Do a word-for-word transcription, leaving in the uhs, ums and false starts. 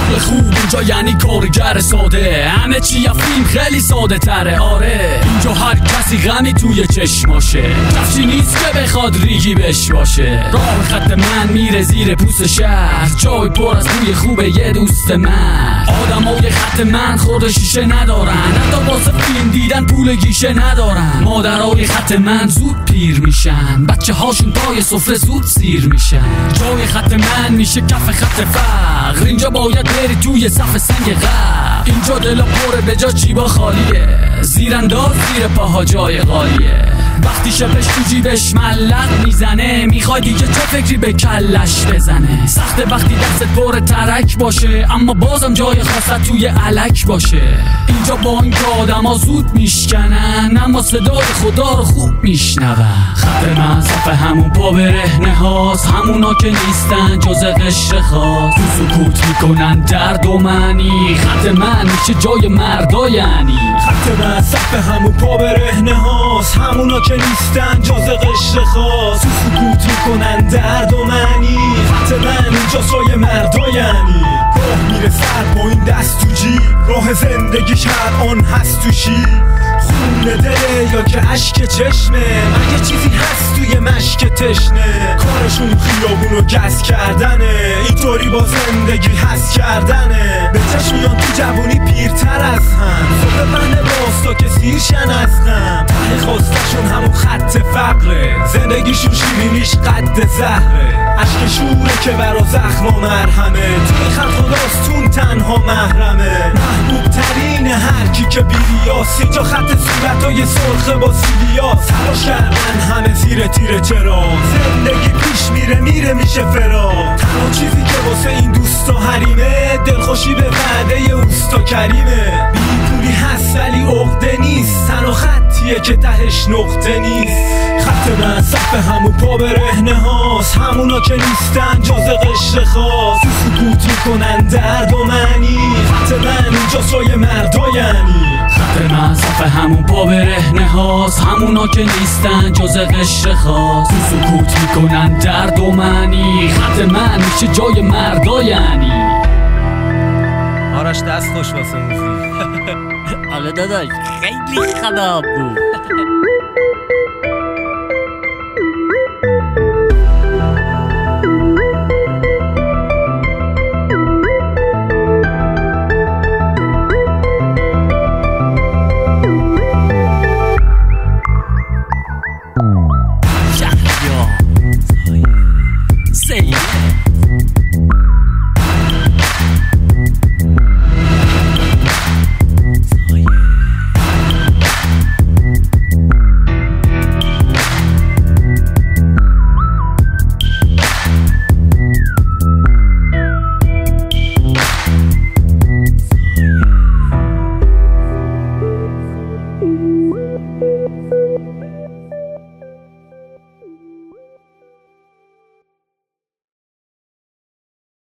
شغل خوب اینجا یعنی کارگر ساده، همه چی یا فیلم خیلی ساده تره. آره اینجا هر کسی غمی توی چشماشه، کفشی نیست که بخواد ریگی بش باشه. راه خط من میره زیر پوست شهر، جای پر از بوی خوبه یه دوست من. آدمای خط من خورده شیشه ندارن، حتی واسه فیلم دیدن پول گیشه ندارن. مادرای خط من زود پیر میشن، بچه هاشون پای سفره زود سیر میشن. جای خط من میشه کف خط فقر، اینجا باید بری توی صف سنگ غر. اینجا دلا پره به جا جیبا خالیه، زیرانداز زیر پاها جای غالیه. وقتی شپش تو جیبش ملق میزنه، میخوای دیگه چه فکری به کلش بزنه. سخته وقتی دستت پر ترک باشه، اما بازم جای خاصت توی علک باشه. اینجا با این که آدم ها زود میشکنن، اما صدای خدا رو خوب میشنون. خط من صف همون پا برهنه هاست، همونا که نیستن جز قشر خاص. تو سکوت میکنن درد و معنی، خط من میشه جای مردا یعنی. خط من صف همون پا برهنه هاست، همونا که نیستن جز قشر خاص. تو سکوت میکنن درد و معنی، خط من اینجا جای مردا یعنی. راه میره سر با این دست تو جیب، راه زندگیش هر آن هست تو شیب. خونه دله یا که عشق چشمه، مگه چیزی هست توی مشک تشنه. کارشون خیابونو گز کردنه، اینطوری با زندگی هست کردنه. به چشم میان تو جوونی پیرتر از هم، صبح بند باستا که سیرشن از غم. ته خواستشون همون خط فقره، زندگیشون شیرینیش قد زهره. عشق شوره که برا زخم و مرهمه، توی خط خداستون تنها محرمه. محبوب ترین هر کی که بیریاس، اینجا خط صورتای سرخه با سیلیاس. تلاش کردن همه زیر تیره چرا، زندگی پیش میره میره میشه فرار. تنها چیزی که واسه این دوستا حریمه، دلخوشی به وعده اوستا کریمه. بی پولی هست ولی عقده نیست، تنها خطیه که تهش نقطه نیست. خط من صف همون پا برهنه هاست، همونا که نیستن جز قشر خاص. تو سکوت میکنن درد و معنی، خط من اینجا جای مردا یعنی. خط من صف همون پا برهنه هاست، همونا که نیستن جز قشر خاص. تو سکوت میکنن درد و معنی، خط من میشه جای مردا یعنی. آرش دست خوش واسه موزیک. آره داداش خیلی خراب بود.